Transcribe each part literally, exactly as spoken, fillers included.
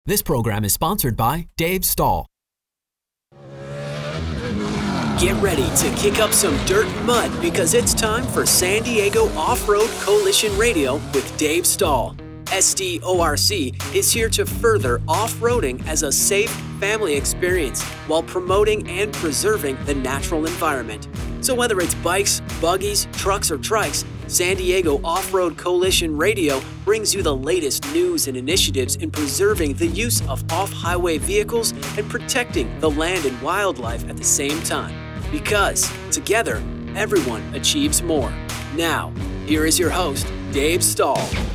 This program is sponsored by Dave Stahl. Get ready to kick up some dirt and mud because it's time for San Diego Off-Road Coalition Radio with Dave Stahl. S D O R C is here to further off-roading as a safe family experience while promoting and preserving the natural environment. So whether it's bikes, buggies, trucks, or trikes, San Diego Off-Road Coalition Radio brings you the latest news and initiatives in preserving the use of off-highway vehicles and protecting the land and wildlife at the same time. Because together, everyone achieves more. Now, here is your host, Dave Stahl.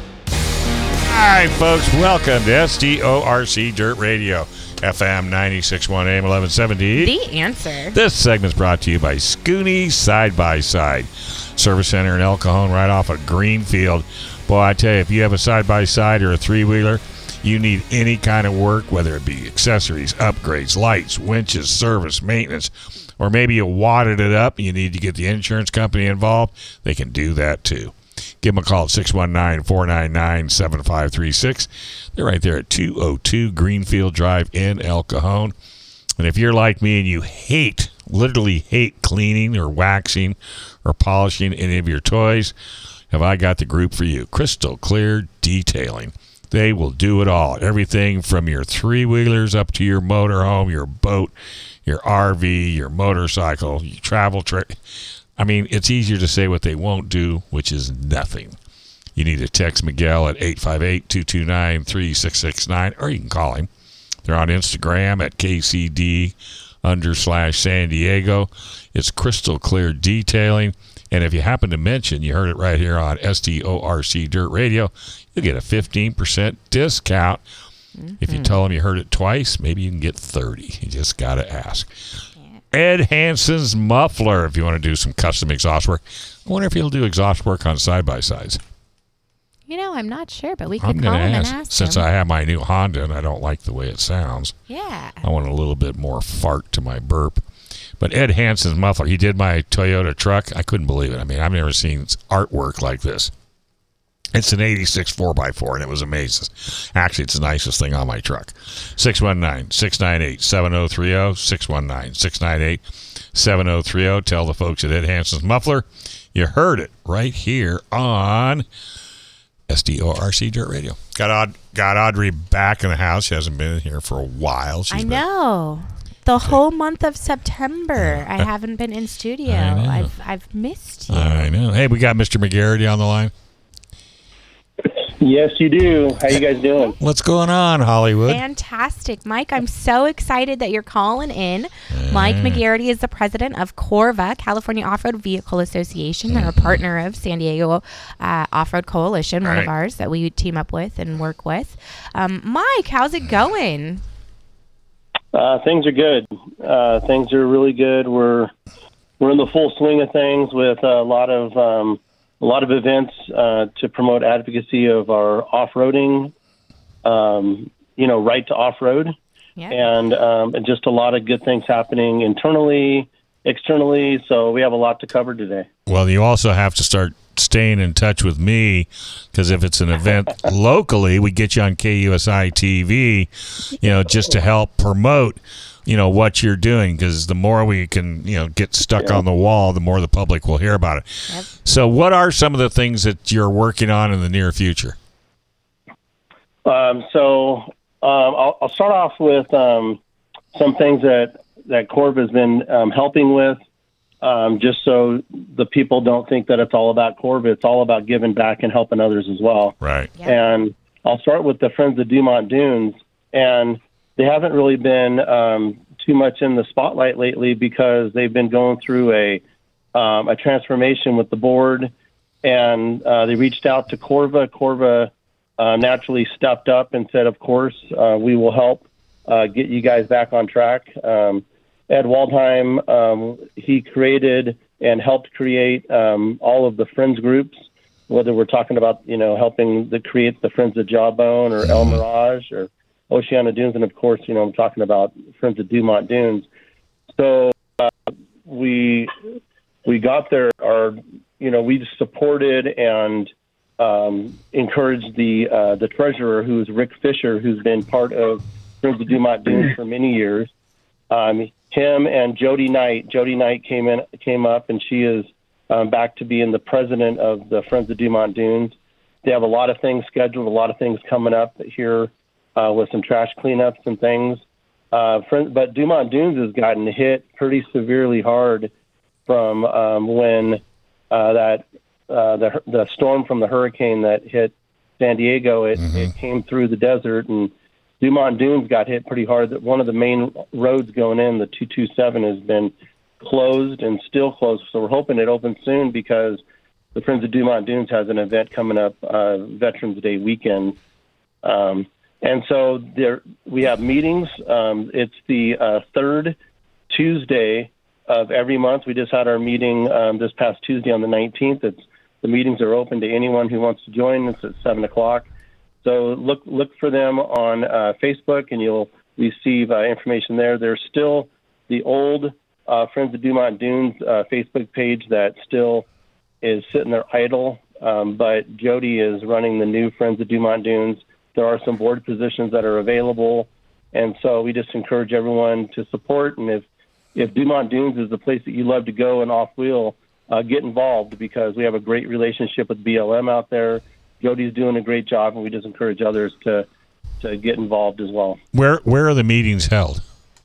All right, folks, welcome to S D O R C Dirt Radio, F M ninety-six point one, A M eleven seventy. The Answer. This segment is brought to you by Scooney Side by Side Service Center in El Cajon, right off of Greenfield. Boy, I tell you, if you have a side-by-side or a three-wheeler, you need any kind of work, whether it be accessories, upgrades, lights, winches, service, maintenance, or maybe you wadded it up and you need to get the insurance company involved, they can do that too. Give them a call at six one nine, four nine nine, seven five three six. They're right there at two oh two Greenfield Drive in El Cajon. And if you're like me and you hate, literally hate cleaning or waxing or polishing any of your toys, have I got the group for you. Crystal Clear Detailing. They will do it all. Everything from your three-wheelers up to your motorhome, your boat, your R V, your motorcycle, your travel trip. I mean, it's easier to say what they won't do, which is nothing. You need to text Miguel at eight five eight, two two nine, three six six nine, or you can call him. They're on Instagram at K C D under slash San Diego. It's Crystal Clear Detailing. And if you happen to mention, you heard it right here on S D O R C Dirt Radio, you'll get a fifteen percent discount. Mm-hmm. If you tell them you heard it twice, maybe you can get thirty. You just got to ask. Ed Hansen's Muffler, if you want to do some custom exhaust work. I wonder if he'll do exhaust work on side-by-sides. You know, I'm not sure, but we could I'm call gonna him ask, and ask since him. I have my new Honda and I don't like the way it sounds. Yeah. I want a little bit more fart to my burp. But Ed Hansen's Muffler, he did my Toyota truck. I couldn't believe it. I mean, I've never seen artwork like this. It's an eighty-six four by four, and it was amazing. Actually, it's the nicest thing on my truck. six one nine, six nine eight, seven oh three oh, six one nine, six nine eight, seven oh three oh. Tell the folks at Ed Hansen's Muffler you heard it right here on S D O R C Dirt Radio. Got, Aud- got Audrey back in the house. She hasn't been in here for a while. She's I been- know. The whole month of September, I haven't been in studio. I know. I've I've missed you. I know. Hey, we got Mister McGarity on the line. Yes, you do. How you guys doing? What's going on, Hollywood? Fantastic, Mike. I'm so excited that you're calling in. Mike McGarity is the president of Corva, California Off-Road Vehicle Association. They're a partner of San Diego uh, Off-Road Coalition, one Right. of ours that we team up with and work with. Um, Mike, how's it going? Uh, things are good. Uh, things are really good. We're we're in the full swing of things with a lot of um, a lot of events uh, to promote advocacy of our off-roading, um, you know, right to off-road, Yeah. and um, and just a lot of good things happening internally, externally. So we have a lot to cover today. Well, you also have to start staying in touch with me, because if it's an event locally, we get you on K U S I T V, you know, just to help promote, you know, what you're doing, because the more we can, you know, get stuck on the wall, the more the public will hear about it. Yep. So what are some of the things that you're working on in the near future? Um, so um, I'll, I'll start off with um, some things that, that Corv has been um, helping with, um, just so the people don't think that it's all about Corv. It's all about giving back and helping others as well. Right. Yeah. And I'll start with the Friends of Dumont Dunes. And they haven't really been um, too much in the spotlight lately because they've been going through a um, a transformation with the board. And uh, they reached out to Corva. Corva uh, naturally stepped up and said, of course, uh, we will help uh, get you guys back on track. Um, Ed Waldheim, um, he created and helped create um, all of the Friends groups, whether we're talking about, you know, helping to create the Friends of Jawbone or El Mirage or Oceana Dunes. And of course, you know, I'm talking about Friends of Dumont Dunes. So uh, we, we got there, our, you know, we supported and um, encourage the uh, the treasurer, who's Rick Fisher, who's been part of Friends of Dumont Dunes for many years. Um, him and Jody Knight. Jody Knight came in, came up, and she is um, back to being the president of the Friends of Dumont Dunes. They have a lot of things scheduled, a lot of things coming up here uh, with some trash cleanups and things. Uh, friend, but Dumont Dunes has gotten hit pretty severely hard from um, when uh, that uh, the the storm from the hurricane that hit San Diego. It, mm-hmm. it came through the desert, and Dumont Dunes got hit pretty hard. That one of the main roads going in, the two two seven, has been closed and still closed. So we're hoping it opens soon, because the Friends of Dumont Dunes has an event coming up, uh, Veterans Day weekend. Um, and so there we have meetings. Um, it's the uh, third Tuesday of every month. We just had our meeting um, this past Tuesday on the nineteenth. It's, the meetings are open to anyone who wants to join. It's at seven o'clock. So look look for them on uh, Facebook, and you'll receive uh, information there. There's still the old uh, Friends of Dumont Dunes uh, Facebook page that still is sitting there idle, um, but Jody is running the new Friends of Dumont Dunes. There are some board positions that are available, and so we just encourage everyone to support. And if, if Dumont Dunes is the place that you love to go and off-wheel, uh, get involved, because we have a great relationship with B L M out there. Jody's doing a great job, and we just encourage others to to get involved as well. Where where are the meetings held?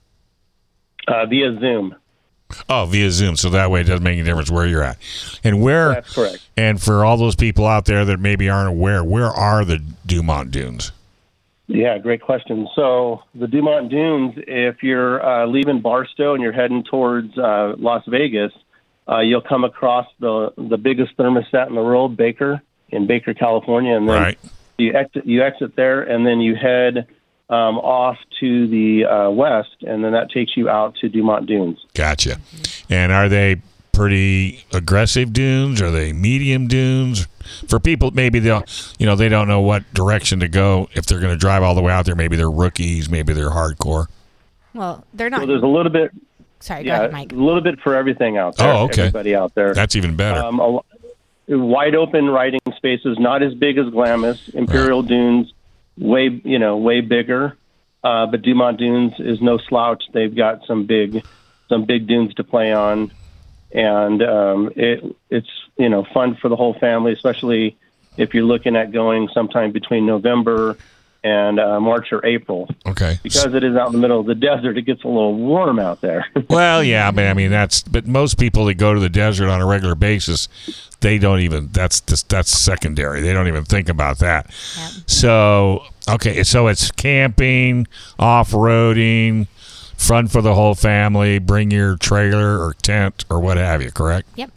Uh, via Zoom. Oh, via Zoom. So that way it doesn't make any difference where you're at. And where? That's correct. And for all those people out there that maybe aren't aware, where are the Dumont Dunes? Yeah, great question. So the Dumont Dunes, if you're uh, leaving Barstow and you're heading towards uh, Las Vegas, uh, you'll come across the the biggest thermostat in the world, Baker, in Baker, California, and then right. you exit you exit there, and then you head um, off to the uh, west, and then that takes you out to Dumont Dunes. Gotcha. And are they pretty aggressive dunes? Are they medium dunes? For people, maybe they'll, you know, they don't know what direction to go if they're going to drive all the way out there. Maybe they're rookies, maybe they're hardcore. Well, they're not. So there's a little bit. Sorry, yeah, go ahead, Mike. A little bit for everything out there. Oh, okay. Everybody out there. That's even better. Um, a, wide open riding spaces, not as big as Glamis. Imperial right. Dunes, way you know, way bigger. Uh, but Dumont Dunes is no slouch. They've got some big, some big dunes to play on, and um, it it's you know fun for the whole family, especially if you're looking at going sometime between November and uh, March or April. Okay. Because it is out in the middle of the desert, it gets a little warm out there. Well, yeah, but I mean that's. But most people that go to the desert on a regular basis, they don't even. That's just, that's secondary. They don't even think about that. Yep. So okay, so it's camping, off-roading, fun for the whole family. Bring your trailer or tent or what have you. Correct? Yep.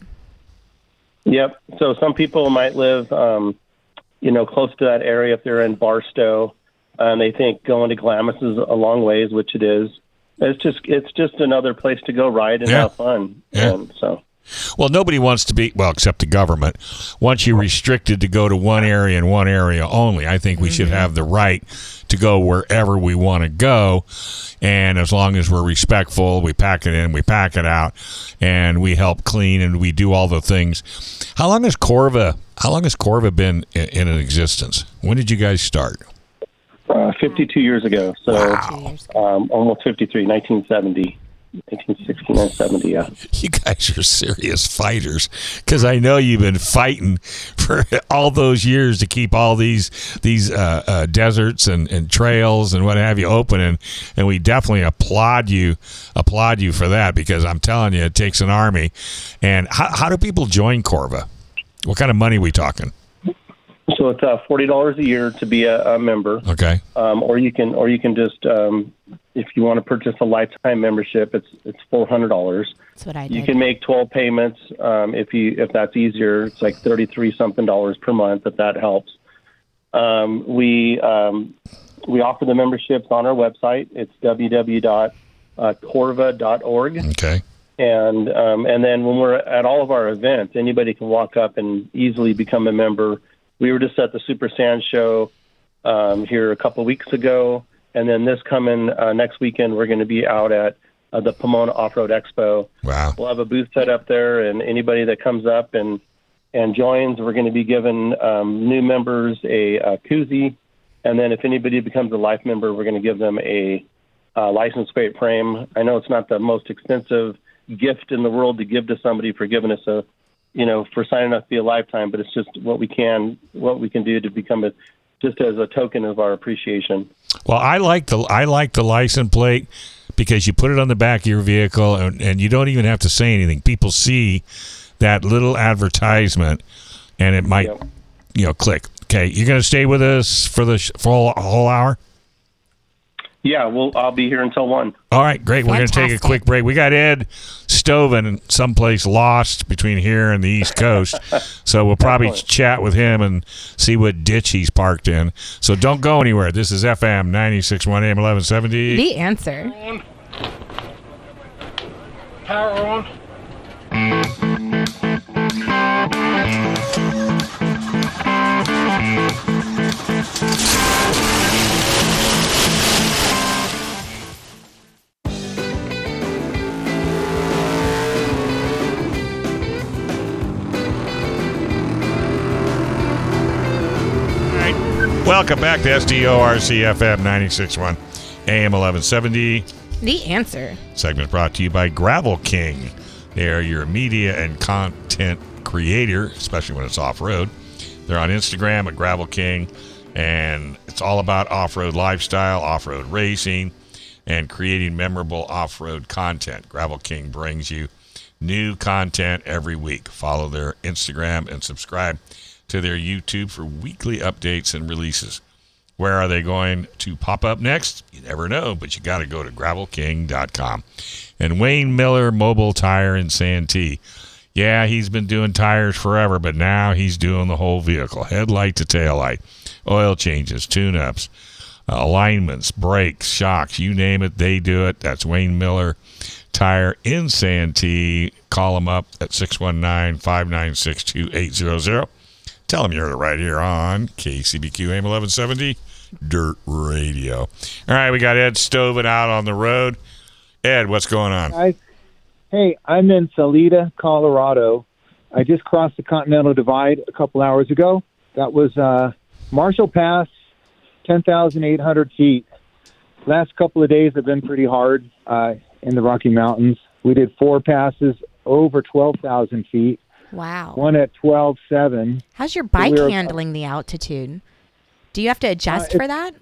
Yep. So some people might live, um, you know, close to that area if they're in Barstow, and they think going to Glamis is a long ways, which it is. It's just it's just another place to go ride and yeah. have fun. Yeah. And so. Well, nobody wants to be, well, except the government, wants you restricted to go to one area and one area only. I think we mm-hmm. should have the right to go wherever we want to go. And as long as we're respectful, we pack it in, we pack it out, and we help clean and we do all the things. How long has Corva, how long has Corva been in, in existence? When did you guys start? Uh, fifty-two years ago. So wow. um, almost fifty-three, nineteen seventy. nineteen sixty-nine seventy, yeah. You guys are serious fighters, because I know you've been fighting for all those years to keep all these these uh, uh, deserts and, and trails and what have you open, and, and we definitely applaud you applaud you for that, because I'm telling you, it takes an army. And how, how do people join Corva? What kind of money are we talking? So it's uh, forty dollars a year to be a, a member. Okay. Um, or you can, or you can just, um, if you want to purchase a lifetime membership, it's it's four hundred dollars. That's what I did. You can make twelve payments um, if you if that's easier. It's like thirty three something dollars per month if that helps. Um, we um, we offer the memberships on our website. It's w w w dot corva dot org. Okay. And um, and then when we're at all of our events, anybody can walk up and easily become a member. We were just at the Super Sand Show um, here a couple of weeks ago, and then this coming uh, next weekend, we're going to be out at uh, the Pomona Off-Road Expo. Wow! We'll have a booth set up there, and anybody that comes up and and joins, we're going to be giving um, new members a, a koozie. And then if anybody becomes a life member, we're going to give them a, a license plate frame. I know it's not the most expensive gift in the world to give to somebody for giving us a, you know, for signing up to be a lifetime, but it's just what we can, what we can do to become a, just as a token of our appreciation. Well, I like the I like the license plate because you put it on the back of your vehicle and, and you don't even have to say anything. People see that little advertisement, and it might, yep. you know, click. Okay, you're going to stay with us for the sh- for a whole hour? Yeah, well, I'll be here until one. All right, great. Fantastic. We're going to take a quick break. We got Ed Stoven someplace lost between here and the East Coast, so we'll probably chat with him and see what ditch he's parked in. So don't go anywhere. This is F M ninety-six point one A M eleven seventy. The Answer. Power on. Welcome back to S D O R C F M ninety-six point one A M eleven seventy. The Answer. Segment brought to you by Gravel King. They are your media and content creator, especially when it's off-road. They're on Instagram at Gravel King, and it's all about off-road lifestyle, off-road racing, and creating memorable off-road content. Gravel King brings you new content every week. Follow their Instagram and subscribe to their YouTube for weekly updates and releases. Where are they going to pop up next? You never know, but you got to go to gravel king dot com. And Wayne Miller Mobile Tire in Santee. Yeah, he's been doing tires forever, but now he's doing the whole vehicle. Headlight to taillight, oil changes, tune-ups, uh, alignments, brakes, shocks, you name it, they do it. That's Wayne Miller Tire in Santee. Call him up at six one nine, five nine six, two eight zero zero. Tell them you heard it right here on K C B Q A M eleven seventy Dirt Radio. All right, we got Ed Stoven out on the road. Ed, what's going on? Guys, hey, I'm in Salida, Colorado. I just crossed the Continental Divide a couple hours ago. That was uh, Marshall Pass, ten thousand eight hundred feet. Last couple of days have been pretty hard uh, in the Rocky Mountains. We did four passes over twelve thousand feet. Wow. One at twelve seven. How's your bike we were, handling the altitude? Do you have to adjust uh, for that?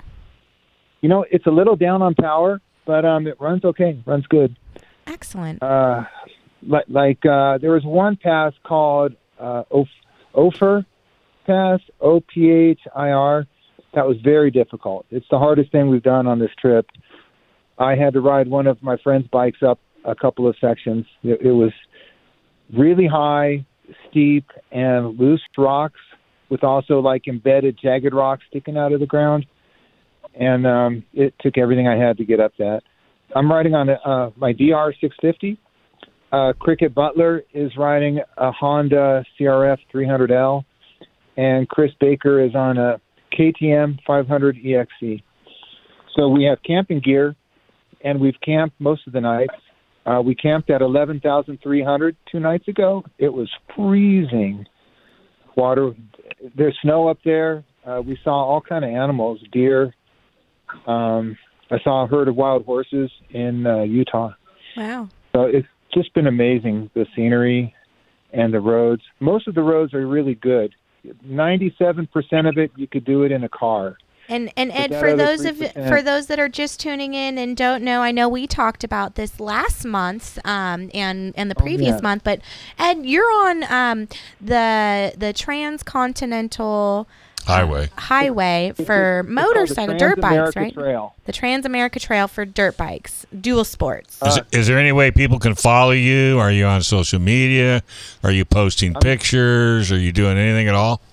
You know, it's a little down on power, but um, it runs okay. Runs good. Excellent. Uh, like like uh, there was one pass called uh, Ophir Pass, O P H I R. That was very difficult. It's the hardest thing we've done on this trip. I had to ride one of my friend's bikes up a couple of sections. It, it was really high, steep, and loose rocks with also like embedded jagged rocks sticking out of the ground. And um, it took everything I had to get up that. I'm riding on uh, my D R six fifty. Uh, Cricket Butler is riding a Honda C R F three hundred L. And Chris Baker is on a K T M five hundred E X C. So we have camping gear, and we've camped most of the nights. Uh, we camped at eleven thousand three hundred two nights ago. It was freezing water. There's snow up there. Uh, we saw all kind of animals, deer. Um, I saw a herd of wild horses in uh, Utah. Wow. So it's just been amazing, the scenery and the roads. Most of the roads are really good. ninety-seven percent of it, you could do it in a car. And and But Ed, that for other those of three percent for those that are just tuning in and don't know, I know we talked about this last month um, and and the previous yeah. month, but Ed, you're on um, the the transcontinental Highway. uh, highway for It's called motorcycle the dirt bikes, Trans-America right? Trail. The Trans-America Trail for dirt bikes, dual sports. Is, is there any way people can follow you? Are you on social media? Are you posting pictures? Are you doing anything at all?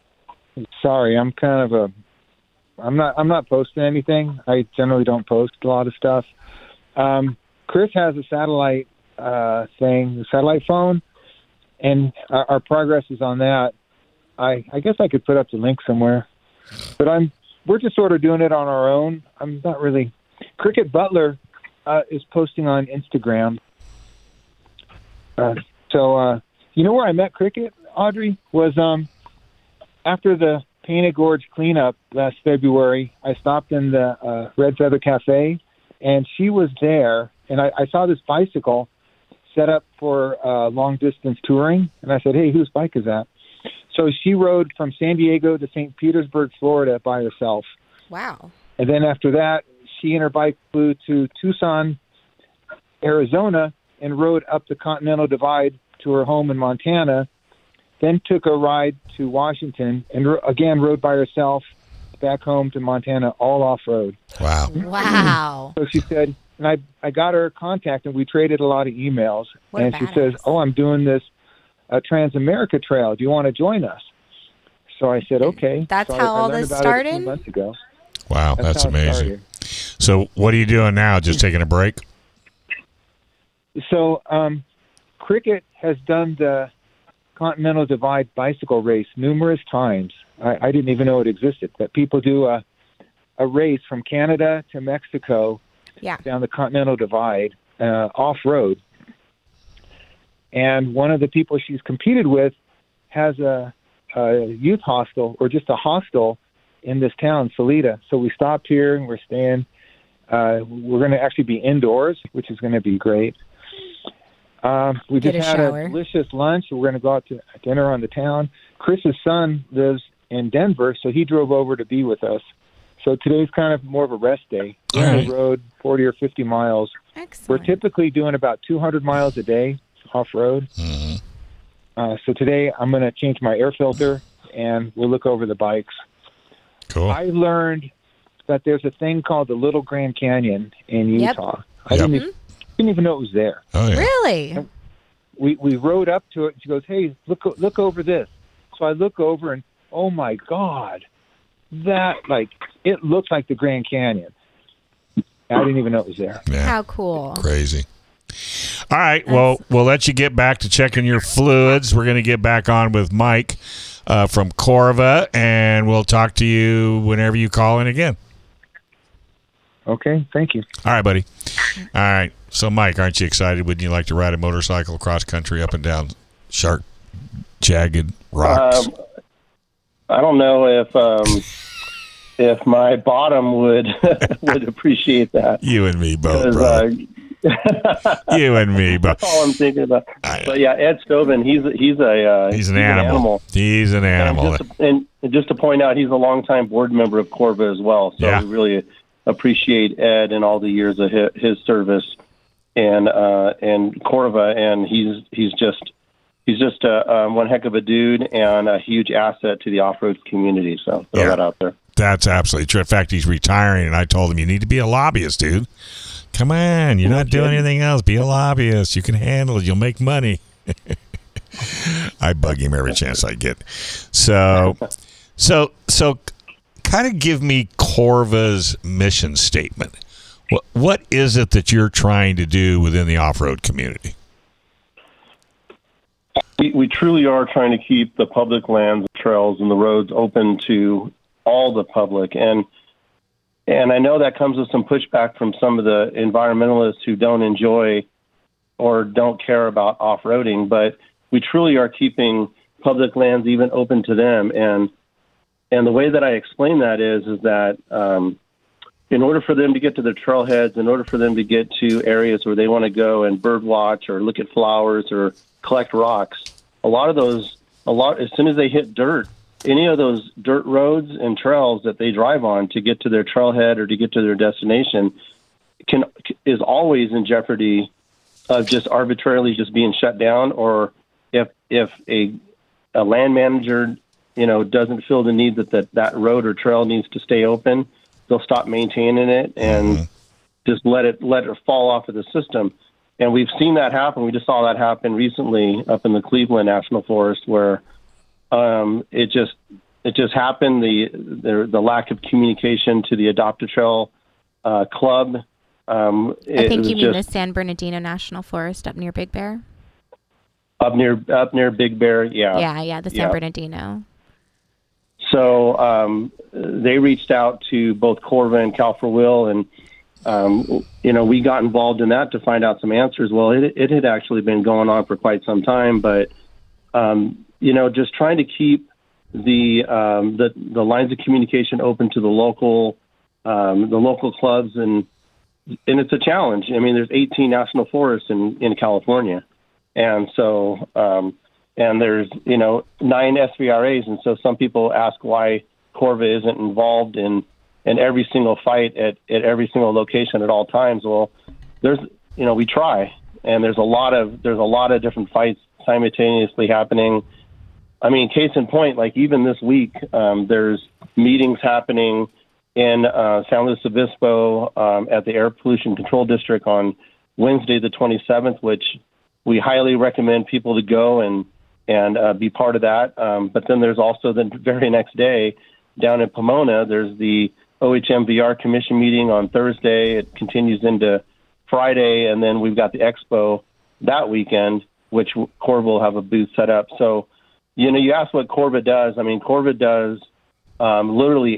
Sorry, I'm kind of a. I'm not. I'm not posting anything. I generally don't post a lot of stuff. Um, Chris has a satellite uh, thing, the satellite phone, and our, our progress is on that. I, I guess I could put up the link somewhere, but I'm. We're just sort of doing it on our own. I'm not really. Cricket Butler uh, is posting on Instagram. Uh, so uh, you know where I met Cricket? Audrey, was um after the Painted Gorge cleanup last February, I stopped in the uh, Red Feather Cafe, and she was there, and I, I saw this bicycle set up for uh, long-distance touring, and I said, hey, whose bike is that? So she rode from San Diego to Saint Petersburg, Florida by herself. Wow. And then after that, she and her bike flew to Tucson, Arizona, and rode up the Continental Divide to her home in Montana, then took a ride to Washington, and ro- again rode by herself back home to Montana, all off-road. Wow. Wow. So she said, and I, I got her contact, and we traded a lot of emails. What a and she badass. says, oh, I'm doing this uh, Transamerica Trail. Do you want to join us? So I said, okay. That's so how I, I all learned this about started? It a few months ago. Wow, that's, That's, how it amazing. started. So what are you doing now? Just taking a break? So um, Cricket has done the Continental Divide bicycle race numerous times. I, I didn't even know it existed. That people do a a race from Canada to Mexico Yeah. down the Continental Divide uh, off road. And one of the people she's competed with has a, a youth hostel or just a hostel in this town, Salida. So we stopped here and we're staying. Uh, we're going to actually be indoors, which is going to be great. Um, we Get just a had shower. a delicious lunch. We're going to go out to dinner on the town. Chris's son lives in Denver, so he drove over to be with us. So today's kind of more of a rest day. All We're on right. the road forty or fifty miles. We're Excellent. typically doing about two hundred miles a day off-road. Mhm. Uh, so today I'm going to change my air filter, and we'll look over the bikes. Cool. I learned that there's a thing called the Little Grand Canyon in Yep. Utah. I Yep. didn't, even, didn't even know it was there. Oh, yeah. Really? We we rode up to it, and she goes, hey, look look over this. So I look over, and oh, my God, that, like, it looks like the Grand Canyon. I didn't even know it was there. Yeah. How cool. Crazy. All right. Well, we'll let you get back to checking your fluids. We're going to get back on with Mike uh, from Corva, and we'll talk to you whenever you call in again. Okay, thank you. All right, buddy. All right. So, Mike, aren't you excited? Wouldn't you like to ride a motorcycle cross country up and down sharp, jagged rocks? Um, I don't know if um, if my bottom would would appreciate that. you and me both, 'Cause, brother. uh, you and me both. That's all I'm thinking about. I- But yeah, Ed Stoven, he's he's a uh, He's an animal. He's an animal. And just, to, and just to point out, he's a longtime board member of Corva as well. So Yeah. we really appreciate Ed and all the years of his, his service and uh, and Corva, and he's he's just he's just a, um, one heck of a dude and a huge asset to the off-road community. So throw Yeah. that out there. That's absolutely true. In fact, he's retiring, and I told him, you need to be a lobbyist, dude. Come on. You're not doing anything else. Be a lobbyist. You can handle it. You'll make money. I bug him every chance I get. So, so, so kind of give me Corva's mission statement. What What is it that you're trying to do within the off-road community? We, we truly are trying to keep the public lands, trails, and the roads open to all the public. And and I know that comes with some pushback from some of the environmentalists who don't enjoy or don't care about off-roading, but we truly are keeping public lands even open to them. And and the way that I explain that is is that um, in order for them to get to their trailheads, in order for them to get to areas where they want to go and bird watch or look at flowers or collect rocks, a lot of those, a lot as soon as they hit dirt, any of those dirt roads and trails that they drive on to get to their trailhead or to get to their destination can is always in jeopardy of just arbitrarily just being shut down, or if if a a land manager, you know, doesn't feel the need that that, that road or trail needs to stay open, they'll stop maintaining it and mm-hmm. just let it let it fall off of the system. And we've seen that happen. We just saw that happen recently up in the Cleveland National Forest, where um, it just it just happened. The, the the lack of communication to the Adopt a Trail uh, club. Um, I think you mean just the San Bernardino National Forest up near Big Bear. Up near up near Big Bear, yeah. Yeah, yeah, the San yeah. Bernardino. So um, they reached out to both Corva and Cal four Wheel, and um, you know, we got involved in that to find out some answers. Well, it, it had actually been going on for quite some time, but um, you know, just trying to keep the um, the the lines of communication open to the local um, the local clubs, and and it's a challenge. I mean, there's eighteen national forests in, in California, and so um, and there's you know nine S V R As, and so some people ask why Corva isn't involved in in every single fight at, at every single location at all times. Well, there's you know we try, and there's a lot of there's a lot of different fights simultaneously happening. I mean, case in point, like even this week, um, there's meetings happening in uh, San Luis Obispo um, at the Air Pollution Control District on Wednesday the twenty-seventh, which we highly recommend people to go and and uh, be part of that. Um, but then there's also the very next day down in Pomona, there's the O H M V R Commission meeting on Thursday. It continues into Friday, and then we've got the expo that weekend, which Corva will have a booth set up. So, you know, you asked what Corva does. I mean, Corva does um, literally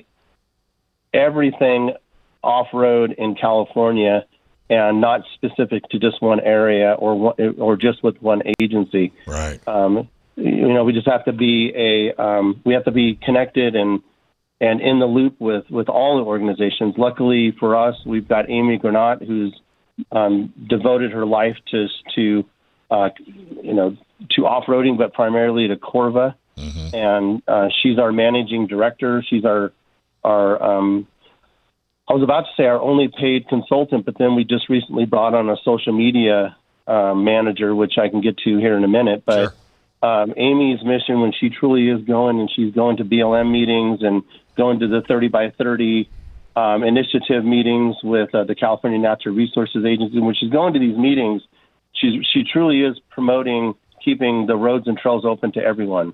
everything off-road in California, and not specific to just one area or one, or just with one agency. Right. Um, you know, we just have to be a um, we have to be connected and and in the loop with, with all the organizations. Luckily for us, we've got Amy Granat, who's um, devoted her life to to uh, you know to off-roading, but primarily to Corva. Mm-hmm. And uh, she's our managing director. She's our our um, I was about to say our only paid consultant, but then we just recently brought on a social media uh, manager, which I can get to here in a minute. But sure. um, Amy's mission, when she truly is going, and she's going to B L M meetings and going to the thirty by thirty um, initiative meetings with uh, the California Natural Resources Agency, when she's going to these meetings, she's, she truly is promoting keeping the roads and trails open to everyone.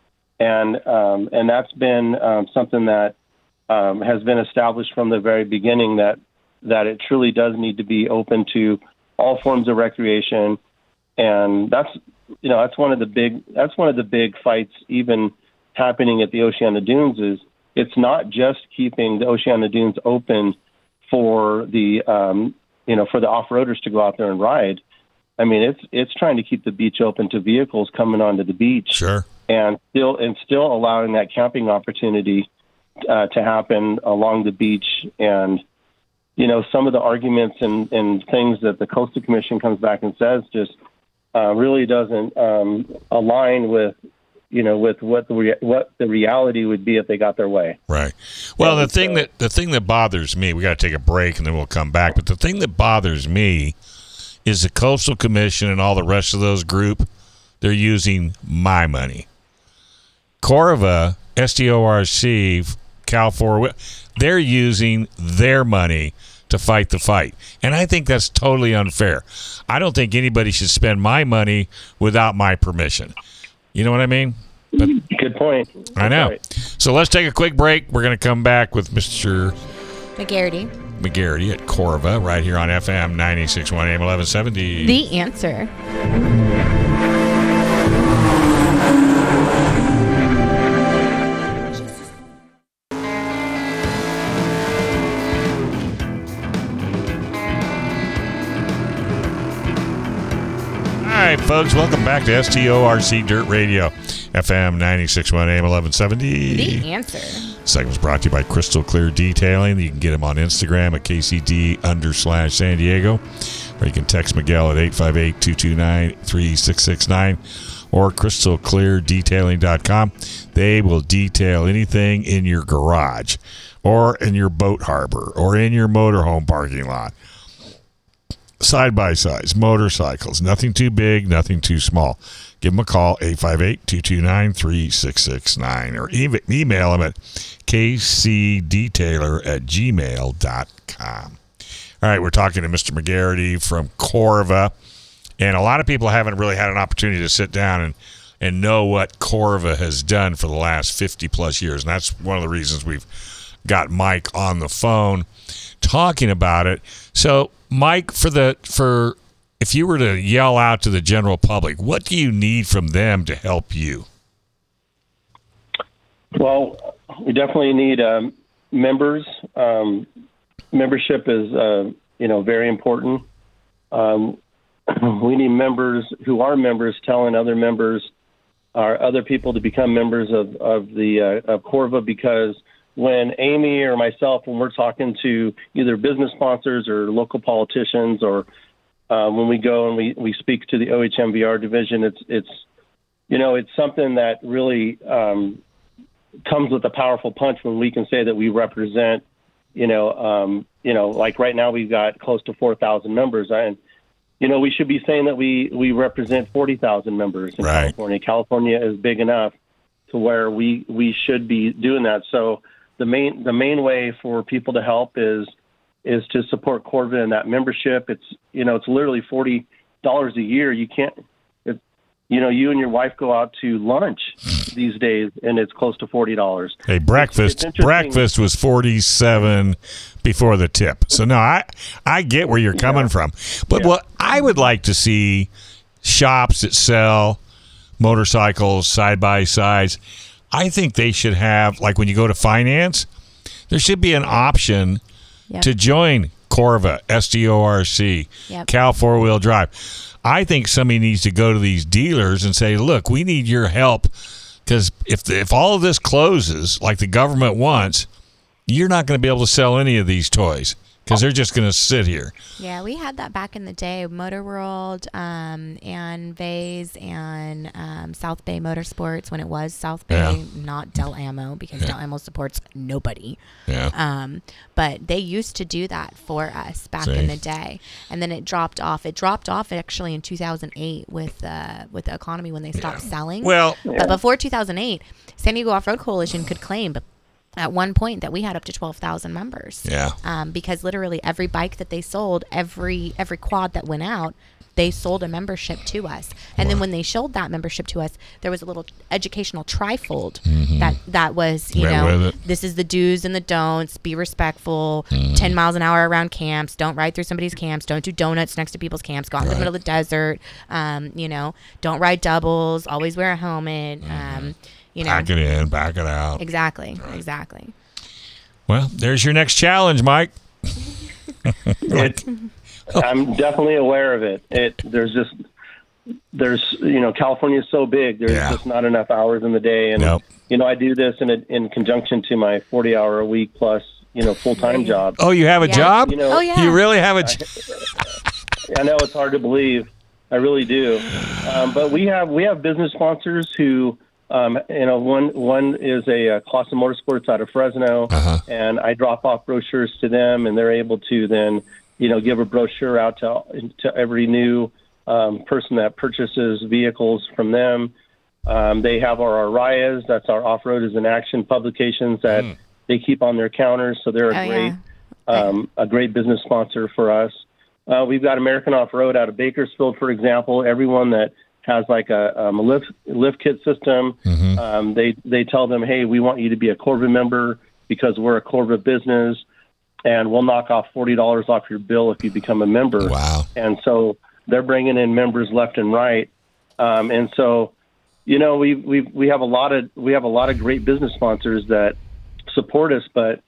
And um, and that's been um, something that Um, has been established from the very beginning, that that it truly does need to be open to all forms of recreation, and that's you know that's one of the big that's one of the big fights even happening at the Oceana Dunes. Is it's not just keeping the Oceana Dunes open for the um, you know for the off-roaders to go out there and ride. I mean, it's it's trying to keep the beach open to vehicles coming onto the beach, sure, and still and still allowing that camping opportunity Uh, to happen along the beach. And, you know, some of the arguments and, and things that the Coastal Commission comes back and says just uh, really doesn't um, align with, you know, with what the rea- what the reality would be if they got their way. Right. Well, and the thing so, that the thing that bothers me, we got to take a break and then we'll come back. But the thing that bothers me is the Coastal Commission and all the rest of those group. They're using my money. Corva, S D O R C, Cal four, they're using their money to fight the fight. And I think that's totally unfair. I don't think anybody should spend my money without my permission. You know what I mean? But good point. Good I know. point. So let's take a quick break. We're going to come back with Mister McGarity. McGarity at Corva right here on F M ninety-six point one A M eleven seventy. The Answer. All right, folks, welcome back to S T O R C Dirt Radio, F M ninety-six point one A M eleven seventy. The Answer. Segment's brought to you by Crystal Clear Detailing. You can get them on Instagram at K C D under slash San Diego, or you can text Miguel at eight five eight, two two nine, three six six nine or crystal clear detailing dot com. They will detail anything in your garage or in your boat harbor or in your motorhome parking lot. Side-by-sides, motorcycles, nothing too big, nothing too small. Give them a call, eight five eight, two two nine, three six six nine, or e- email them at k c detailer at gmail dot com. All right, we're talking to Mister McGarity from Corva, and a lot of people haven't really had an opportunity to sit down and, and know what Corva has done for the last fifty-plus years, and that's one of the reasons we've got Mike on the phone talking about it. So, Mike, for the for if you were to yell out to the general public, what do you need from them to help you? Well, we definitely need um, members. Um, membership is, uh, you know, very important. Um, we need members who are members telling other members our other people to become members of of the uh, of Corva, because when Amy or myself, when we're talking to either business sponsors or local politicians, or uh, when we go and we, we speak to the O H M V R division, it's it's you know it's something that really um, comes with a powerful punch when we can say that we represent, you know, um, you know, like right now we've got close to four thousand members, and you know we should be saying that we we represent forty thousand members in right. California. California is big enough to where we we should be doing that. So the main the main way for people to help is is to support Corva and that membership. It's you know it's literally forty dollars a year. You can't. You know, you and your wife go out to lunch these days, and it's close to forty dollars. Hey, breakfast It's- it's breakfast was forty-seven before the tip. So no, I I get where you're coming Yeah. from, but Yeah. what I would like to see shops that sell motorcycles, side by sides. I think they should have, like when you go to finance, there should be an option Yep. to join Corva, S D O R C, Yep. Cal Four Wheel Drive. I think somebody needs to go to these dealers and say, "Look, we need your help, because if the, if all of this closes like the government wants, you're not going to be able to sell any of these toys because they're just going to sit here." Yeah, we had that back in the day. Motor World um, and Vase and um, South Bay Motorsports, when it was South Bay, Yeah. not Del Ammo, because Del Ammo supports nobody. Yeah. Um, but they used to do that for us back See. in the day, and then it dropped off. It dropped off actually in two thousand eight with uh, with the economy when they stopped selling. Well, But before two thousand eight, San Diego Off-Road Coalition could claim at one point that we had up to twelve thousand members. Yeah. Um, because literally every bike that they sold, every every quad that went out, they sold a membership to us. And then when they sold that membership to us, there was a little educational trifold that that was, you Went know, with it. this is the do's and the don'ts. Be respectful. ten miles an hour around camps. Don't ride through somebody's camps. Don't do donuts next to people's camps. Go out in the Right. middle of the desert. Um, you know, don't ride doubles. Always wear a helmet. Um, you know, back it in, back it out. exactly, exactly. Well, there's your next challenge, Mike. It, I'm definitely aware of it. It there's just there's you know California is so big. There's Yeah. just not enough hours in the day, and Nope. you know I do this in a, in conjunction to my forty hour a week plus you know full time job. Oh, you have a Yeah. job? You know, Oh yeah. You really have a j- I know it's hard to believe. I really do. Um, but we have we have business sponsors who, um, you know, one one is a, uh Clausen Motorsports out of Fresno, Uh-huh. and I drop off brochures to them, and they're able to then, you know, give a brochure out to to every new um, person that purchases vehicles from them. Um, they have our Arias, that's our Off-Road is in Action publications that they keep on their counters, so they're a Oh, great yeah. um, a great business sponsor for us. Uh, we've got American Off-Road out of Bakersfield, for example. Everyone that has like a, um, a lift lift kit system, Mm-hmm. um, they they tell them, hey, we want you to be a Corva member because we're a Corva business, and we'll knock off forty dollars off your bill if you become a member. Wow. And so they're bringing in members left and right, um, and so you know we we we have a lot of we have a lot of great business sponsors that support us, but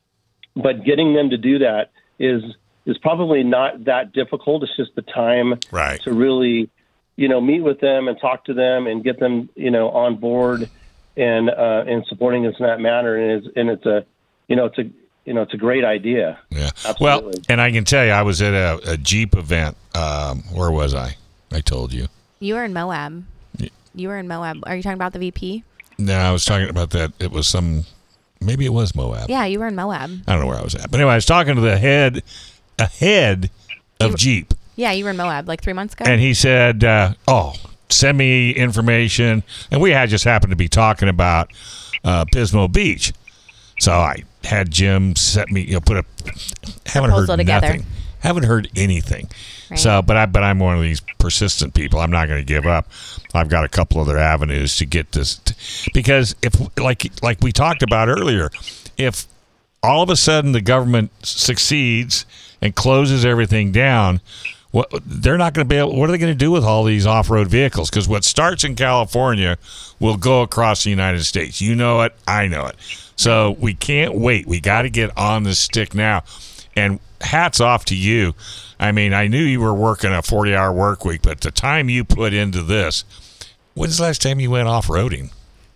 but getting them to do that is is probably not that difficult. It's just the time Right. to really, you know, meet with them and talk to them and get them, you know, on board and uh, and supporting us in that manner. And it's and it's a, you know, it's a you know, it's a great idea. Yeah. Absolutely. Well, and I can tell you, I was at a, a Jeep event. Um, where was I? I told you. You were in Moab. You were in Moab. Are you talking about the V P? No, I was talking about that. It was some, maybe it was Moab. Yeah, you were in Moab. I don't know where I was at. But anyway, I was talking to the head, a head of You- Jeep. Yeah, you were in Moab like three months ago. And he said, uh, oh, send me information. And we had just happened to be talking about uh, Pismo Beach. So I had Jim set me, you know, put a, haven't Proposal heard together. nothing. Haven't heard anything. Right. So, but I, but I'm one of these persistent people. I'm not going to give up. I've got a couple other avenues to get this, t- because if, like, like we talked about earlier, if all of a sudden the government succeeds and closes everything down, what they're not going to be able, what are they going to do with all these off-road vehicles? Because what starts in California will go across the United States. You know it, I know it. So we can't wait. We got to get on the stick now. And hats off to you. I mean, I knew you were working a forty-hour work week, but the time you put into this, When's the last time you went off-roading?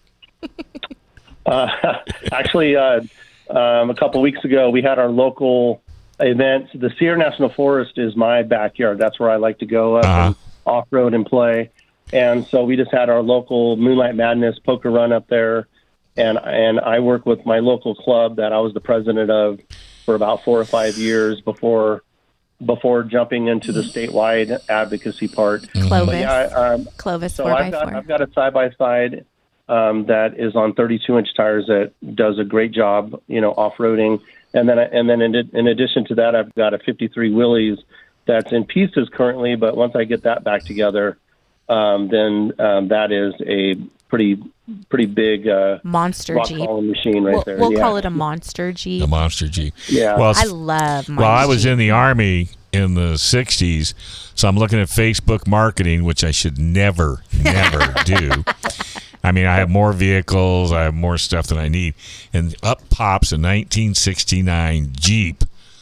Uh, actually, uh, um, a couple weeks ago, we had our local event. The Sierra National Forest is my backyard. That's where I like to go up Uh-huh. and off-road and play. And so we just had our local Moonlight Madness poker run up there. And and I work with my local club that I was the president of for about four or five years before before jumping into the statewide advocacy part. Clovis. But yeah, um, Clovis so four by I've got four. I've got a side by side that is on thirty-two inch tires that does a great job, you know, off roading. And then I, and then in, in addition to that, I've got a fifty-three Willys that's in pieces currently. But once I get that back together, um, then um, that is a pretty pretty big uh, Monster rock Jeep. crawling machine right We'll, there. we'll yeah. call it a Monster Jeep. The Monster Jeep. Yeah. Well, I love my well, I was Jeep. in the Army in the sixties, so I'm looking at Facebook marketing, which I should never, never do. I mean, I have more vehicles, I have more stuff than I need. And up pops a nineteen sixty-nine Jeep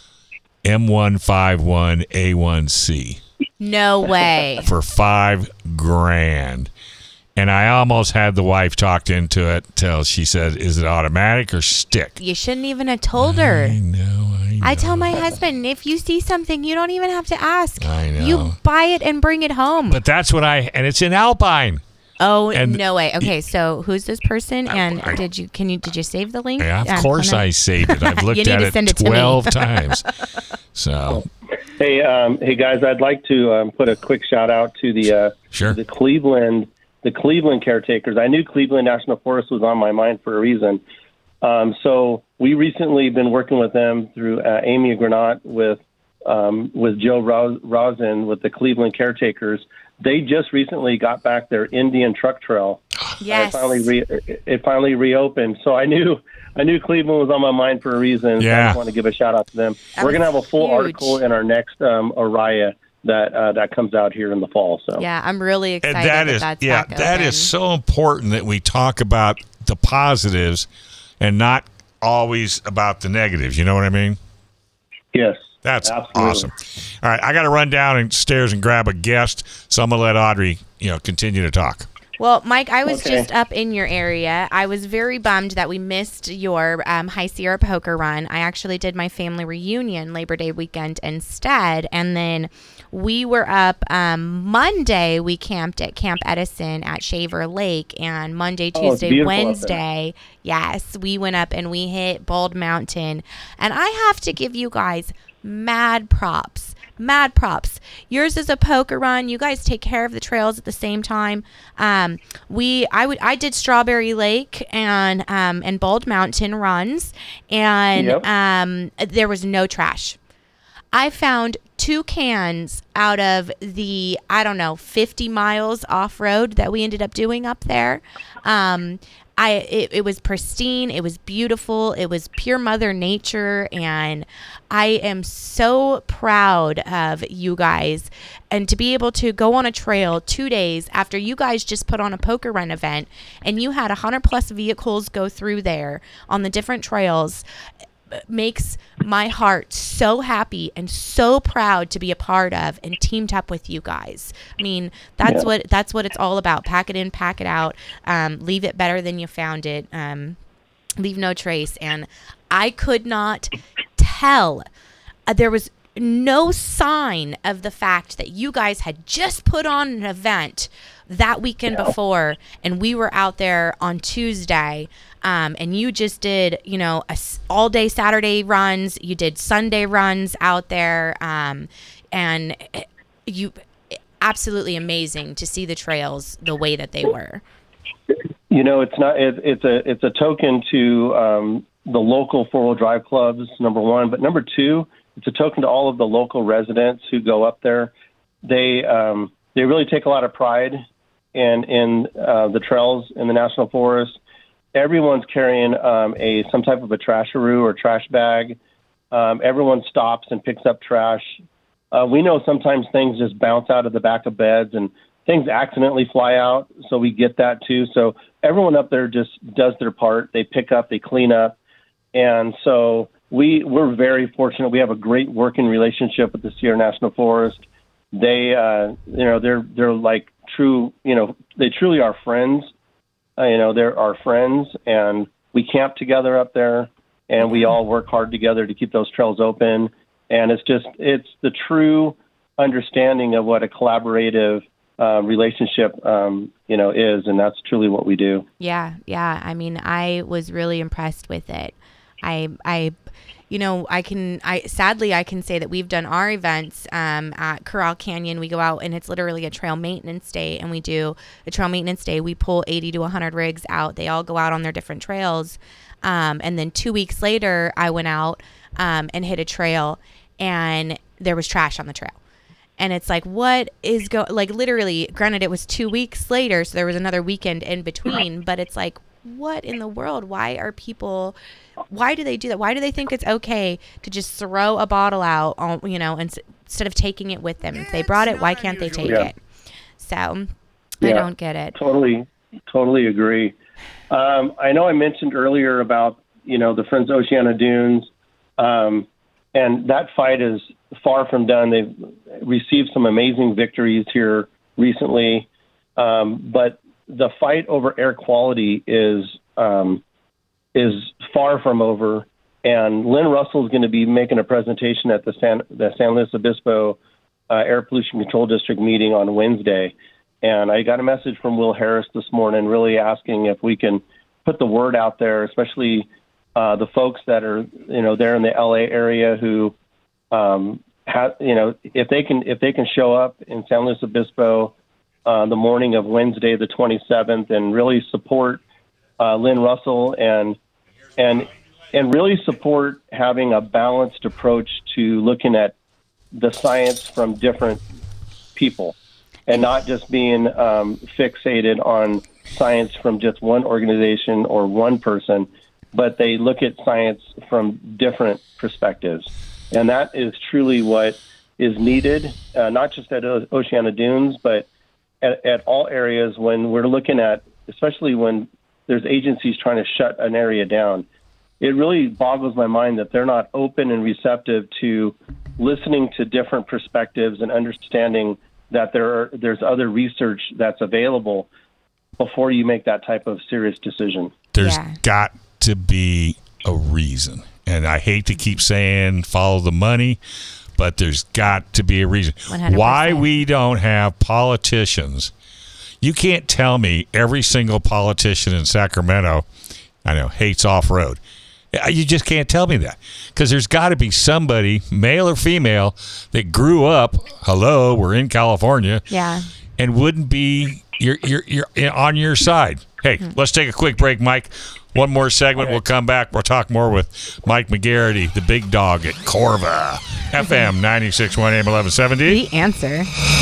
M one fifty-one A one C No way. for five grand. And I almost had the wife talked into it till she said, is it automatic or stick? You shouldn't even have told her. I know, I know. I tell my husband, if you see something, you don't even have to ask. I know. You buy it and bring it home. But that's what I, and it's in Alpine. oh and- no way. Okay, so who's this person? And I- did you can you did you save the link? Yeah, of Um, course Clement? I saved it. I've looked You need at to it send it to me. twelve times. So, Hey, um, hey guys, I'd like to um, put a quick shout out to the uh, Sure. the Cleveland the Cleveland caretakers. I knew Cleveland National Forest was on my mind for a reason. Um, so we recently been working with them through uh, Amy Granat with um, with Joe Ros- Rosin with the Cleveland caretakers. They just recently got back their Indian truck trail. Yes. It finally re- it finally reopened. So I knew I knew Cleveland was on my mind for a reason. So I Yeah. just want to give a shout out to them. That We're going to was have a full huge. article in our next um, Araya that uh, that comes out here in the fall. So Yeah, I'm really and excited that that, is, that's yeah, back that open. is so important that we talk about the positives and not always about the negatives. You know what I mean? yes, That's absolutely. awesome. All right, I got to run downstairs and grab a guest, so I'm gonna let Audrey, you know, continue to talk. Well, Mike, I was Okay. just up in your area. I was very bummed that we missed your um, High Sierra poker run. I actually did my family reunion Labor Day weekend instead. And then we were up um, Monday. We camped at Camp Edison at Shaver Lake. And Monday, Oh, it's Tuesday, beautiful up there. Wednesday, yes, we went up and we hit Bald Mountain. And I have to give you guys mad props. Mad props. Yours is a poker run. You guys take care of the trails at the same time. Um, we, I would, I did Strawberry Lake and um, and Bald Mountain runs, and Yep. um, there was no trash. I found two cans out of the, I don't know, fifty miles off road that we ended up doing up there. Um, I it, it was pristine, it was beautiful, it was pure Mother Nature, and I am so proud of you guys. And to be able to go on a trail two days after you guys just put on a poker run event, and you had a hundred plus vehicles go through there on the different trails, makes my heart so happy and so proud to be a part of and teamed up with you guys. I mean, that's Yeah. what that's what it's all about. Pack it in, pack it out. Um, leave it better than you found it. Um, leave no trace. And I could not tell. Uh, there was no sign of the fact that you guys had just put on an event that weekend before, and we were out there on Tuesday, um, and you just did, you know, a s- all day Saturday runs, you did Sunday runs out there, um, and you absolutely amazing to see the trails the way that they were. You know, it's not. It, it's a it's a token to um, the local four wheel drive clubs. Number one, but number two, it's a token to all of the local residents who go up there. They um, they really take a lot of pride in in uh, the trails in the national forest. Everyone's carrying um, a some type of a trasharoo or trash bag. Um, everyone stops and picks up trash. Uh, we know sometimes things just bounce out of the back of beds and things accidentally fly out, so we get that too. So everyone up there just does their part. They pick up, they clean up, and so we we're very fortunate. We have a great working relationship with the Sierra National Forest. They, uh, you know, they're they're like true, you know, they truly are friends. Uh, you know, they're our friends, and we camp together up there, and we all work hard together to keep those trails open. And it's just, it's the true understanding of what a collaborative uh, relationship, um, you know, is, and that's truly what we do. Yeah, yeah. I mean, I was really impressed with it. I, I, you know, I can, I sadly, I can say that we've done our events um, at Corral Canyon. We go out and it's literally a trail maintenance day, and we do a trail maintenance day. We pull eighty to one hundred rigs out. They all go out on their different trails. Um, and then two weeks later, I went out um, and hit a trail, and there was trash on the trail. And it's like, what is go like literally, granted, it was two weeks later, so there was another weekend in between, but it's like, what in the world? Why are people, why do they do that? Why do they think it's okay to just throw a bottle out, on, you know, and, instead of taking it with them? If they brought it, why can't they take yeah. it? So yeah, I don't get it. Totally, totally agree. Um, I know I mentioned earlier about, you know, the Friends of Oceana Dunes, um, and that fight is far from done. They've received some amazing victories here recently, um, but the fight over air quality is um, is far from over. And Lynn Russell is going to be making a presentation at the San, the San Luis Obispo uh, Air Pollution Control District meeting on Wednesday. And I got a message from Will Harris this morning really asking if we can put the word out there, especially uh, the folks that are, you know, there in the L A area who um, have, you know, if they can, if they can show up in San Luis Obispo uh, the morning of Wednesday, the twenty-seventh, and really support uh, Lynn Russell and, and, and really support having a balanced approach to looking at the science from different people, and not just being um, fixated on science from just one organization or one person, but they look at science from different perspectives. And that is truly what is needed, uh, not just at o- Oceana Dunes, but at, at all areas when we're looking at, especially when there's agencies trying to shut an area down. It really boggles my mind that they're not open and receptive to listening to different perspectives and understanding that there are, there's other research that's available before you make that type of serious decision. There's Yeah. got to be a reason. And I hate to keep saying follow the money, but there's got to be a reason. one hundred percent. Why we don't have politicians. You can't tell me every single politician in Sacramento, I know, hates off-road. You just can't tell me that, because there's got to be somebody, male or female, that grew up, hello, we're in California, Yeah. and wouldn't be you're, you're, you're on your side. Hey, mm-hmm. Let's take a quick break, Mike. One more segment. Okay. We'll come back. We'll talk more with Mike McGarity, the big dog at Corva. F M ninety-six point one A M eleven seventy. The answer.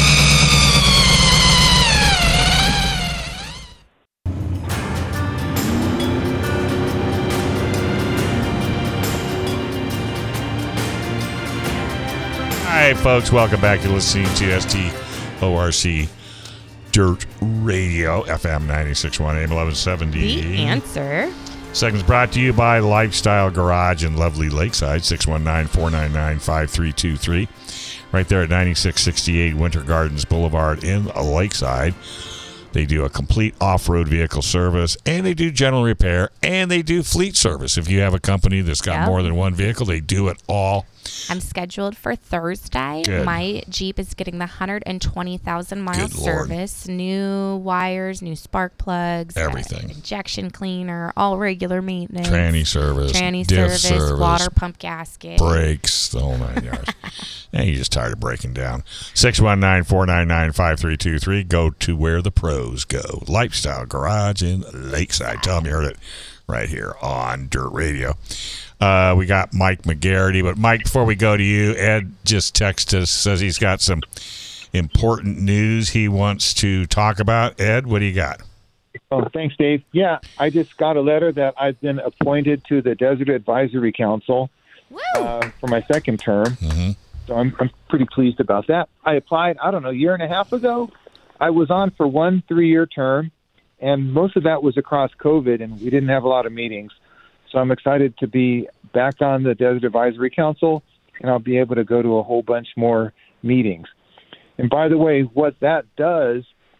Hi, folks. Welcome back. You're listening to S T O R C Dirt Radio, F M ninety-six point one A M eleven seventy. The answer. Segment's brought to you by Lifestyle Garage in lovely Lakeside, six one nine, four nine nine, five three two three. Right there at ninety-six sixty-eight Winter Gardens Boulevard in Lakeside. They do a complete off-road vehicle service, and they do general repair, and they do fleet service. If you have a company that's got Yep. more than one vehicle, they do it all. I'm scheduled for Thursday. Good. My Jeep is getting the one hundred twenty thousand mile Good Lord. service. New wires, new spark plugs, Everything. uh, injection cleaner, all regular maintenance. Tranny service, Tranny diff service, service, water pump gasket. brakes, the whole nine yards. And you're just tired of breaking down. six one nine, four nine nine, five three two three. Go to where the pros go. Lifestyle Garage in Lakeside. Tell them you heard it right here on Dirt Radio. Uh, we got Mike McGarity. But, Mike, before we go to you, Ed just texted us, says he's got some important news he wants to talk about. Ed, what do you got? Oh, thanks, Dave. Yeah, I just got a letter that I've been appointed to the Desert Advisory Council uh, for my second term. Mm-hmm. So I'm, I'm pretty pleased about that. I applied, I don't know, a year and a half ago. I was on for one three-year term, and most of that was across COVID, and we didn't have a lot of meetings. So I'm excited to be back on the Desert Advisory Council, and I'll be able to go to a whole bunch more meetings. And by the way, what that does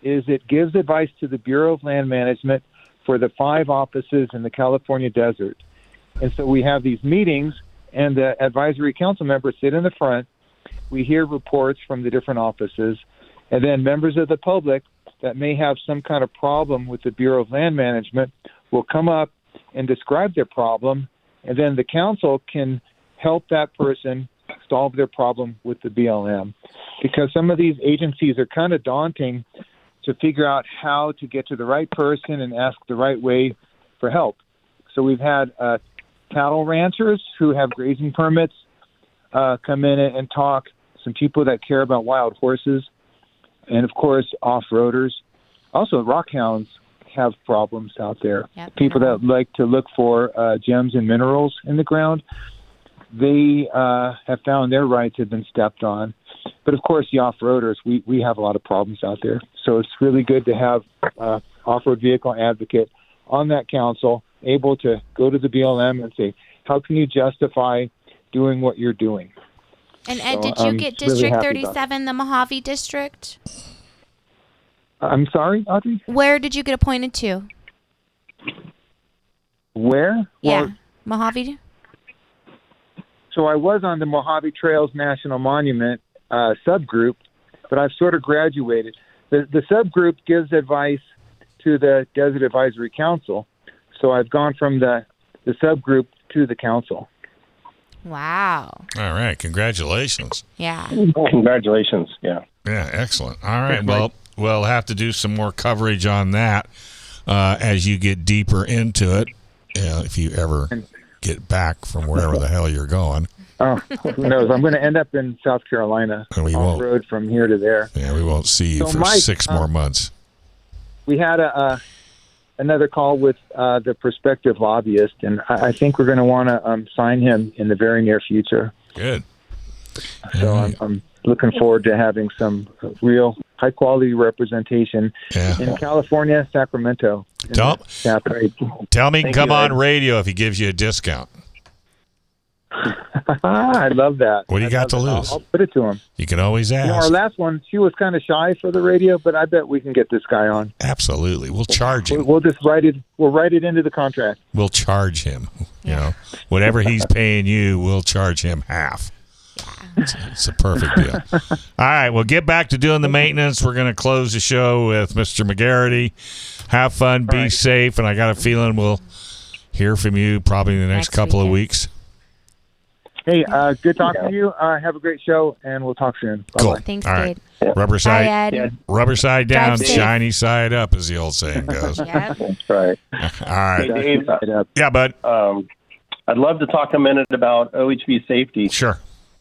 is it gives advice to the Bureau of Land Management for the five offices in the California desert. And so we have these meetings, and the advisory council members sit in the front. We hear reports from the different offices, and then members of the public that may have some kind of problem with the Bureau of Land Management will come up and describe their problem, and then the council can help that person solve their problem with the B L M. Because some of these agencies are kind of daunting to figure out how to get to the right person and ask the right way for help. So we've had uh, cattle ranchers who have grazing permits uh, come in and talk, some people that care about wild horses, and, of course, off-roaders. Also, rockhounds have problems out there. Yep. People that like to look for uh, gems and minerals in the ground, they uh, have found their rights have been stepped on. But, of course, the off-roaders, we, we have a lot of problems out there. So it's really good to have uh, off-road vehicle advocate on that council, able to go to the B L M and say, how can you justify doing what you're doing? And Ed, So did you I'm get really District happy about thirty-seven, the Mojave District? I'm sorry, Audrey? Where did you get appointed to? Where? Yeah, Well, Mojave. so I was on the Mojave Trails National Monument uh, subgroup, but I've sort of graduated. The, the subgroup gives advice to the Desert Advisory Council, so I've gone from the, the subgroup to the council. Wow. All right. Congratulations. Yeah. Congratulations. Yeah. Yeah, excellent. All right. Well, we'll have to do some more coverage on that uh, as you get deeper into it, uh, if you ever get back from wherever the hell you're going. Oh, who knows? I'm going to end up in South Carolina, And we off won't. road from here to there. Yeah, we won't see you So, for Mike, six uh, more months. We had a, uh, another call with uh, the prospective lobbyist, and I, I think we're going to want to um, sign him in the very near future. Good. So All I'm, right. I'm looking forward to having some real high-quality representation Yeah. in California, Sacramento. in Tell- the capital. Tell me he can Thank come you, on Ed. radio if he gives you a discount. I love that. What do you I got love to it. I'll- lose? I'll put it to him. You can always You know, our ask. last one, she was kind of shy for the radio, but I bet we can get this guy on. Absolutely. We'll charge We- him. We'll just write it. We'll write it into the contract. We'll charge him. You know, whatever he's paying you, we'll charge him half. It's, it's a perfect deal. All right, well, get back to doing the maintenance. We're going to close the show with Mister McGarity. Have fun, be right. safe, and I got a feeling we'll hear from you probably in the next, Next couple of weekend. weeks. Hey, uh, good talking to you. Uh, have a great show, and we'll talk soon. Bye-bye. Cool. Thanks, All right. Dade. Rubber Bye, side, Ed. Yeah. rubber side down, Drive safe. shiny side up, as the old saying goes. All Yep. That's right. right. Hey, Dave, Right up. Yeah, bud. um, I'd love to talk a minute about O H V safety. Sure.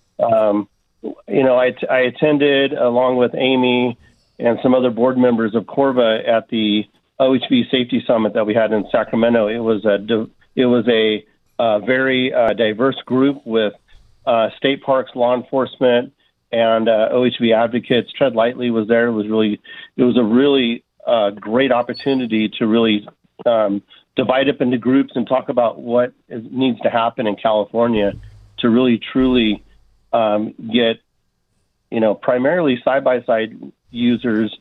Um, you know, I, I attended along with Amy and some other board members of Corva at the O H V Safety Summit that we had in Sacramento. It was a di- it was a uh, very uh, diverse group with uh, state parks, law enforcement, and uh, O H V advocates. Tread Lightly was there. It was really it was a really uh, great opportunity to really um, divide up into groups and talk about what is, needs to happen in California to really truly um, get, you know, primarily side-by-side users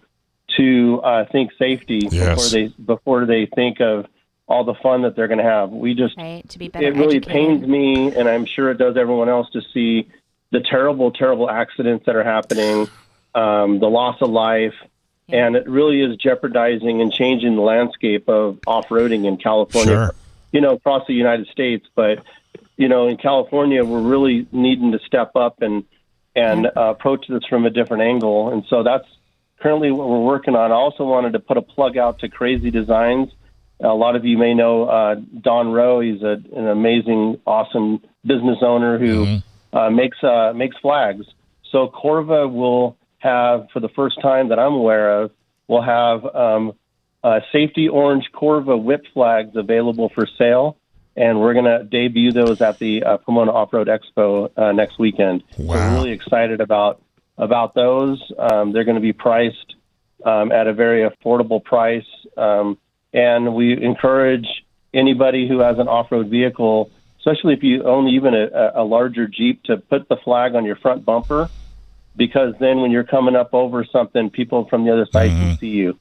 to uh, think safety Yes. before they before they think of all the fun that they're going to have. We just Right, to be better it really educated. pains me, and I'm sure it does everyone else, to see the terrible, terrible accidents that are happening, um, the loss of life, Yeah. and it really is jeopardizing and changing the landscape of off-roading in California, Sure. you know, across the United States. But, you know, in California, we're really needing to step up and, and uh, approach this from a different angle. And so that's currently what we're working on. I also wanted to put a plug out to Crazy Designs. A lot of you may know uh, Don Rowe. He's a, an amazing, awesome business owner who Mm-hmm. uh, makes uh, makes flags. So Corva will have, for the first time that I'm aware of, will have um, uh, safety orange Corva whip flags available for sale, and we're going to debut those at the uh, Pomona Off-Road Expo uh, next weekend. So Wow. we're really excited about about those. Um, they're going to be priced um, at a very affordable price. Um, And we encourage anybody who has an off-road vehicle, especially if you own even a, a larger Jeep, to put the flag on your front bumper because then when you're coming up over something, people from the other side Mhm. can see you.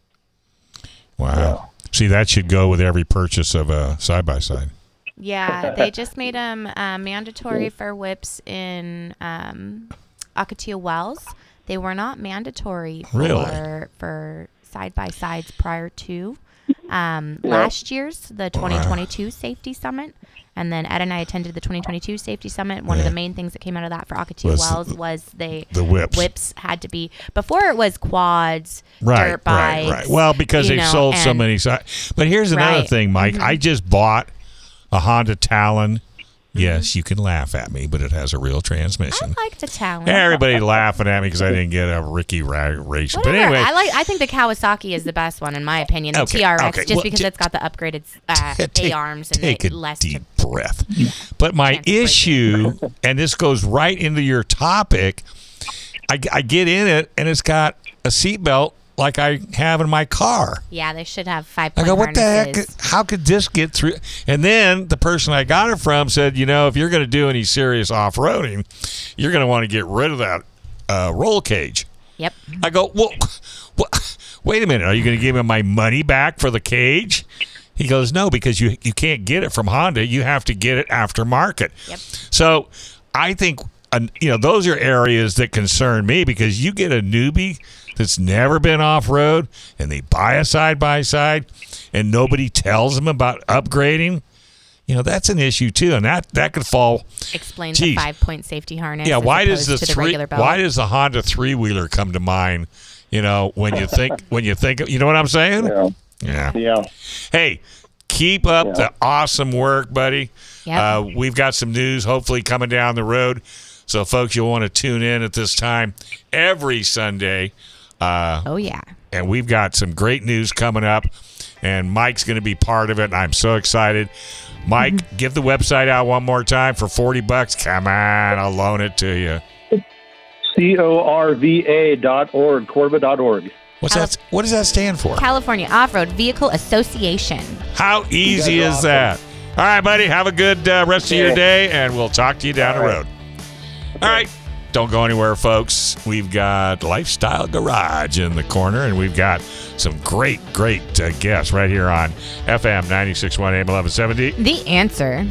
Wow. Yeah. See, that should go with every purchase of a side by side. Yeah, they just made them uh, mandatory for whips in um, Ocotillo Wells. They were not mandatory for Really? for side by sides prior to um, last year's the twenty twenty-two Safety Summit. And then Ed and I attended the twenty twenty-two Safety Summit. One Yeah. of the main things that came out of that for Ocotillo Was Wells was they the whips. whips had to be before it was quads, Right, dirt bikes. right, right. Well, because you they've know, sold so and- many sides. But here's another Right. thing, Mike. Mhm. I just bought a Honda Talon. Yes, you can laugh at me, but it has a real transmission. I like the Talon. Everybody laughing at me because I didn't get a Ricky Ra- race. But Whatever. anyway, I like. I think the Kawasaki is the best one in my opinion. The Okay, T R X, okay. just Well, because t- it's got the upgraded uh, take, A arms and take the a less. deep To, breath. But my Transfer issue, and this goes right into your topic, I, I get in it and it's got a seatbelt like I have in my car. yeah, they should have five. I Point go, what the heck? harnesses. How could this get through? And then the person I got it from said, you know, if you're going to do any serious off-roading, you're going to want to get rid of that uh, roll cage. Yep. I go, well, what? Wait a minute. Are you going to give me my money back for the cage? He goes, no, because you you can't get it from Honda. You have to get it aftermarket. Yep. So I think, uh, you know, those are areas that concern me because you get a newbie that's never been off-road and they buy a side-by-side and nobody tells them about upgrading. You know, that's an issue too. And that, that could fall. Explains Geez. the five-point safety harness. Yeah, as why does the opposed to the three? regular belt. Why does the Honda three-wheeler come to mind? You know, when you think when you think, you know what I'm saying? Yeah. Yeah. Yeah. Hey, keep up Yeah. the awesome work, buddy. Yep. Uh, we've got some news hopefully coming down the road. So, folks, you'll want to tune in at this time every Sunday. Uh, Oh yeah. and we've got some great news coming up. And Mike's going to be part of it. And I'm so excited. Mike, Mm-hmm. give the website out one more time for forty bucks. Come on, I'll loan it to you. C O R V A dot org, Corva dot org. What's that? What does that stand for? California Off-Road Vehicle Association. How easy You guys are is awesome. that? All right, buddy. Have a good uh, rest of your day, and we'll talk to you down the All right. road. All right. Don't go anywhere, folks. We've got Lifestyle Garage in the corner, and we've got some great, great uh, guests right here on F M ninety-six point one A M eleven seventy. The answer.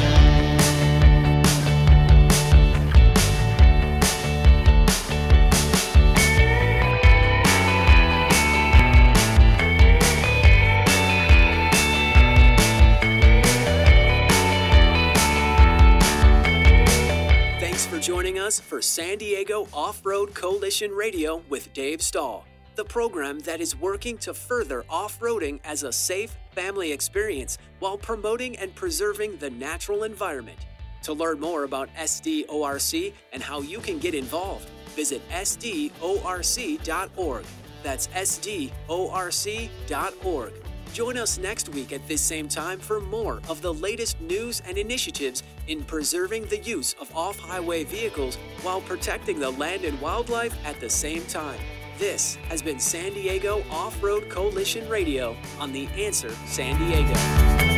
Thanks for joining us for San Diego Off-Road Coalition Radio with Dave Stahl, the program that is working to further off-roading as a safe family experience while promoting and preserving the natural environment. To learn more about S D O R C and how you can get involved, visit S D O R C dot org. That's S D O R C dot org. Join us next week at this same time for more of the latest news and initiatives in preserving the use of off-highway vehicles while protecting the land and wildlife at the same time. This has been San Diego Off-Road Coalition Radio on The Answer San Diego.